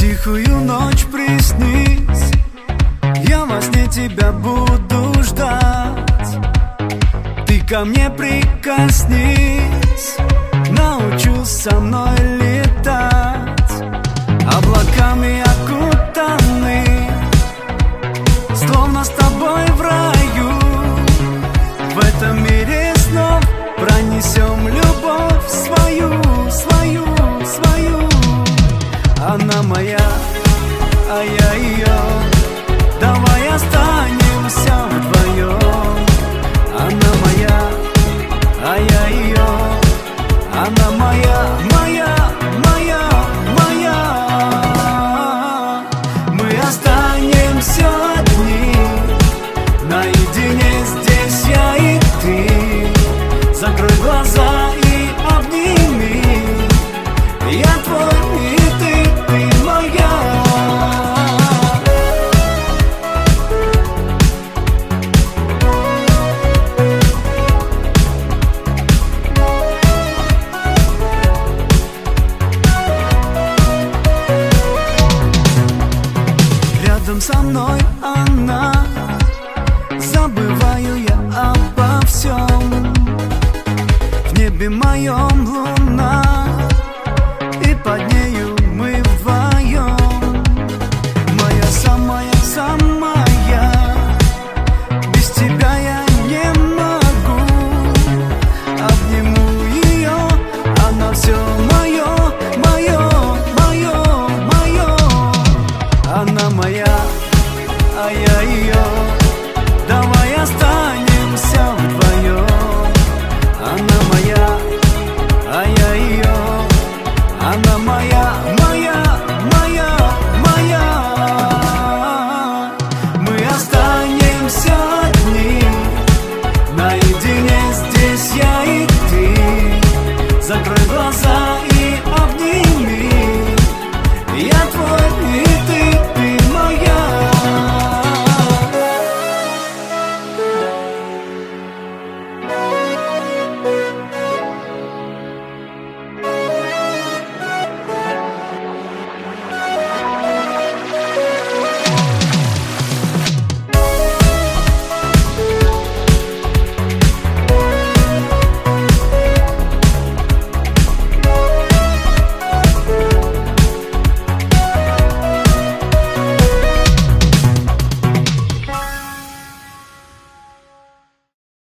тихую ночь приснись, я во сне тебя буду ждать. Ты ко мне прикоснись, научусь со мной летать. Облаками окутаны, словно с тобой в раю. В этом мире снов пронесем любовь свою, свою, свою. Она моя, а я ее. Давай останемся вдвоем. Она моя, а я ее. Она моя, моя, моя, моя. Мы останемся одни, наедине здесь я и ты. Закрой глаза и обними. Я твой, и ты моя. Рядом со мной она, забываю я обо всем. В небе моем